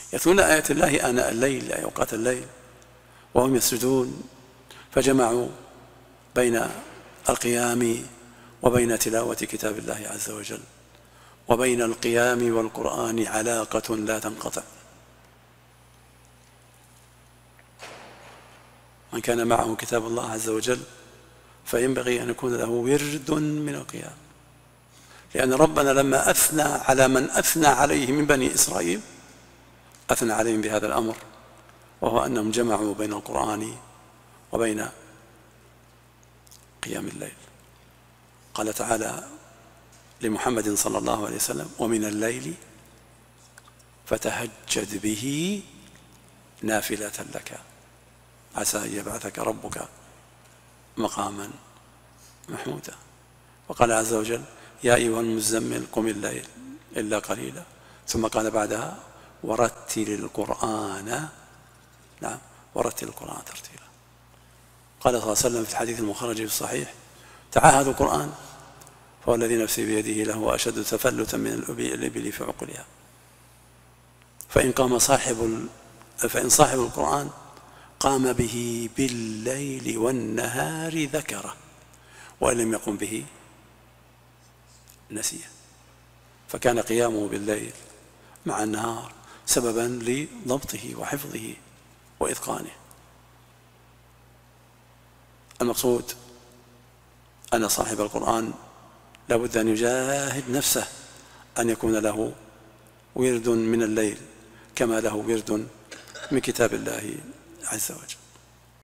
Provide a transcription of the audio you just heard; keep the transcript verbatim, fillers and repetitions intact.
يتلون آيات الله آناء الليل أي أوقات الليل وهم يسجدون، فجمعوا بين القيام وبين تلاوة كتاب الله عز وجل، وبين القيام والقرآن علاقة لا تنقطع. من كان معه كتاب الله عز وجل فينبغي أن يكون له ورد من القيام، لأن ربنا لما أثنى على من أثنى عليه من بني إسرائيل أثنى عليهم بهذا الأمر، وهو أنهم جمعوا بين القرآن وبين قيام الليل. قال تعالى لمحمد صلى الله عليه وسلم: ومن الليل فتهجد به نافلة لك عسى أن يبعثك ربك مقاما محمودا. وقال عز وجل: يا أيها المزمل قم الليل إلا قليلا، ثم قال بعدها: ورتل القرآن نعم ورتل القرآن ترتيلا. قال صلى الله عليه وسلم في الحديث المخرج في الصحيح: تعاهدوا القرآن فهو الذي نفسي بيده له أشد تفلتا من الإبل في عقلها. فإن قام صاحب فإن صاحب القرآن قام به بالليل والنهار ذكره، وإن لم يقم به نسيه. فكان قيامه بالليل مع النهار سببا لضبطه وحفظه وإتقانه. المقصود أن صاحب القرآن لابد أن يجاهد نفسه أن يكون له ورد من الليل كما له ورد من كتاب الله عز وجل.